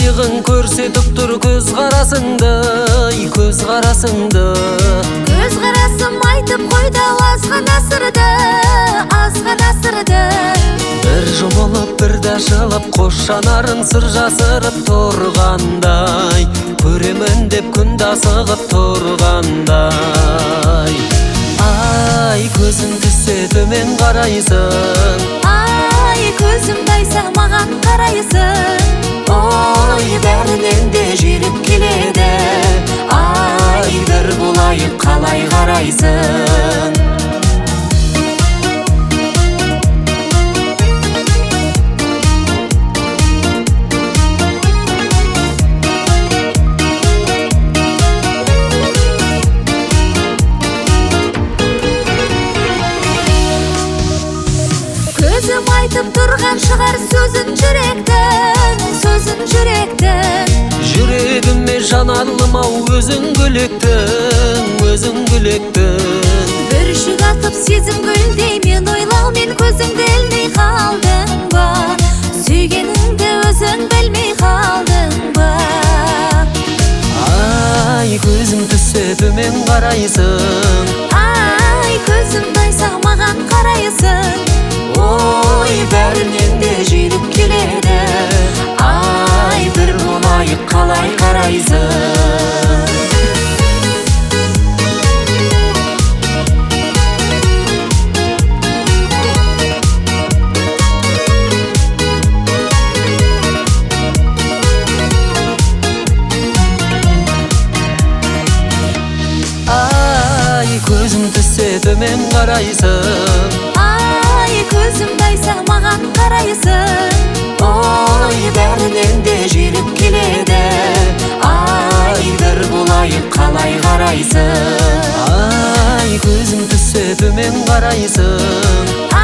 Иығың көрсетіп тұр көз қарасыңды, көз қарасыңды. Көз қарасым айтып қойды азғана сырды, азғана сырды. Бір жұмылып бірді ашылып қош жанарың сыр жасырып тұрғандай, көремін деп күнді асығып тұрғандай. Ай, көзің түссе төмен қарайсың, ай, көзімді айса маған қарайсың. ой, бәрінен де жүйрік келеді. Ай, бір болайық қалай қарайсың. Көзім айтып тұрған шығар сөзін жүректің, сөзін жүректің. Жүрегіме жанарлым-ау өзің гүлектің, өзің гүлектің. Бір жүк атып сезім гүлдей мен ойлаумен көзіңді ілмей қалдың ба? Сүйгеніңді өзің білмей қалдың ба? Ай, көзің түссе төмен қарайсың, Ай, көзімді айса маған қарайсың. ой, бәрінен де жүйрік келеді. Ай, бір болайық қалай қарайсың. Ай, көзің түссе төмен қарайсың, Ай, көзімді айса маған қарайсың. ой, бәрінен де жүйрік келеді. Ай, бір болайық қалай қарайсың. Ай, көзің түссе төмен қарайсың,